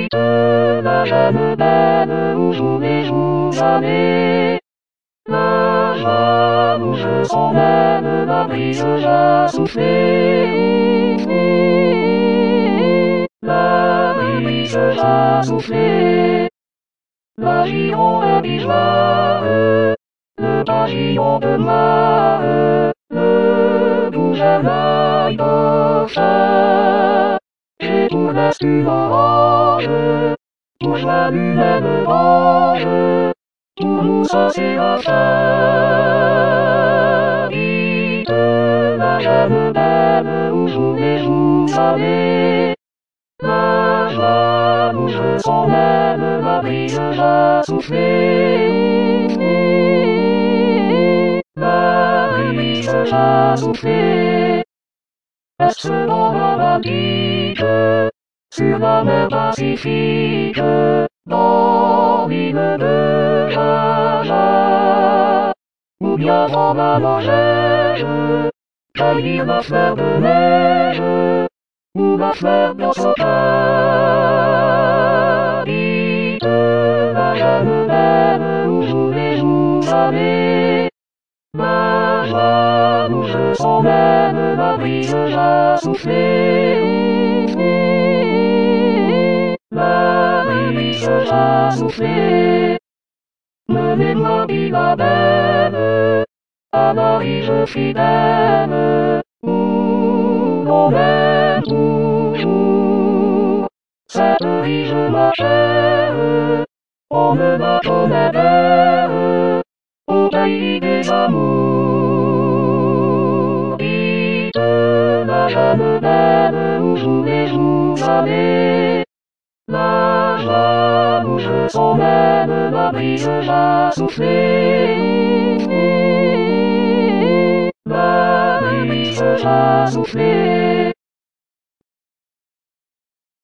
Vite, la jeune belle où jouent les joues-années. La joie bouge son aile, la brise a soufflé. La brise a soufflé. La gironde est joie, le pavillon de moi, le doux germain d'Orcha. J'ai pour l'instant l'orange, pour joie du même ange, pour nous saucer à chat. Vite, la jeune belle où jouent les joues-années. La joie bouge son aile, la brise a soufflé. La brise a soufflé. Est-ce romantique, sur la mer Pacifique, dans l'île de Jaja, ou bien dans la Norvège, cueillir la fleur de neige, ou la fleur d'Osaka. Vite, la jeune belle où jouent les joues-années. La joie bouge son aile, la brise a soufflé. La brise a soufflé. Menez-moi, vie la belle, à la rive fidèle, où l'on aime toujours. Cette rive ma chère, on me la connaît belle, au pays des amours. Vite, la jeune belle où jouent les joues-années. La joie bouge son aile, la brise a soufflé. La brise a soufflé.